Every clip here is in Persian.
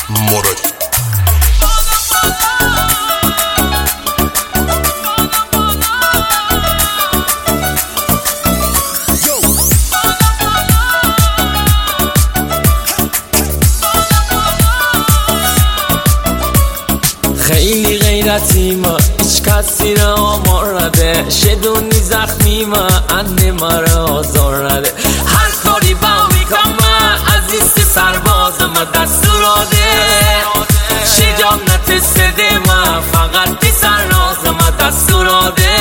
مرادی. خیلی غیرتی ما هیچ کسی را آمار نده، شدونی زخمی ما انده مرا آزار نده. هر کاری با میکنم عزیز سرباز ما دستوراده، شجاعت سده ما فقط پسر راز ما دستوراده.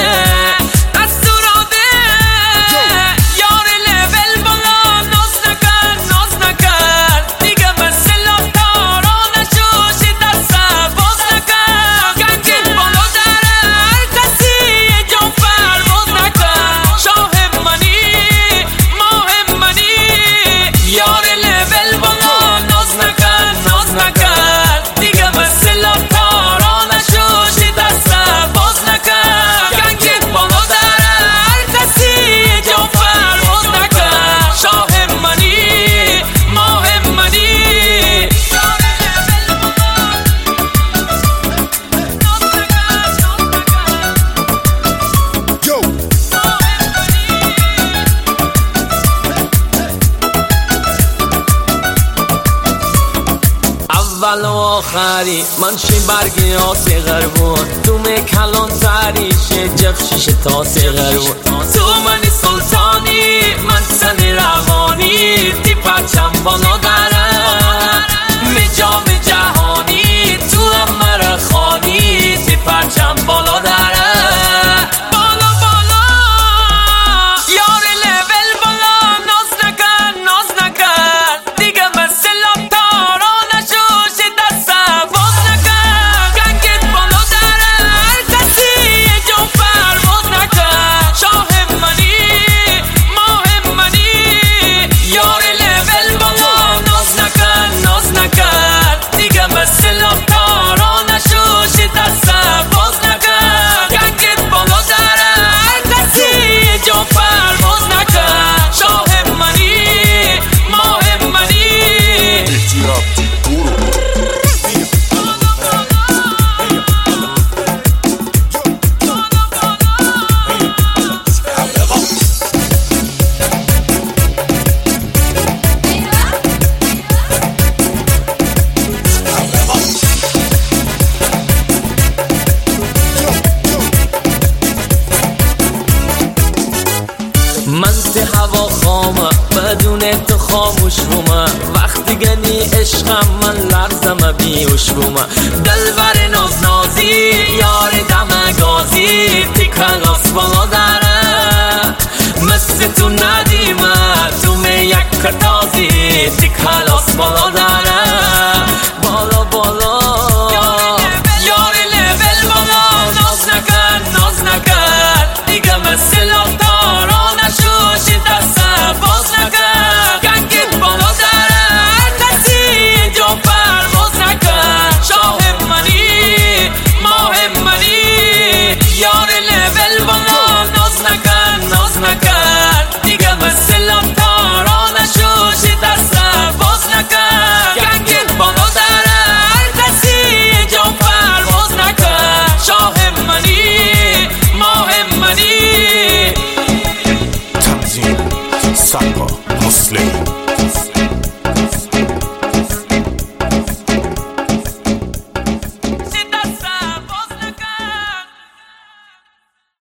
اول و آخری من شی برگی آسی غربون، تو می کلان تریش جفشیش تاسی غربون. تو منی سلطانی من سنی روانی، تی پرچم بالا دارم می جام جهانی، تو هم مرا خانی تی پرچم بالا دارم. من ته هوا خامه بدون تو خاموش بومه، وقتی گنی عشقم من لرزم بیوش بومه. دلبر ناز نازی یار دم گازی تی کلاس بالا داره، مثل تو ندیمه تو می یک کتازی تی کلاس بالا داره. بالا بالا یار لیول بالا، ناز نکن ناز نکن دیگه مثل آتاران شوشی دست باز نکن. گنگت بالا داره هر کسی جا پرواز نکن. شاه منی ماه منی یار لیول بالا، ناز نکن ناز نکن دیگه مثل آتاران شوشی دست باز نکن. گنگت بالا داره هر کسی جا پرواز نکن. شاه منی ماه منی تنظیم سبا مسلم.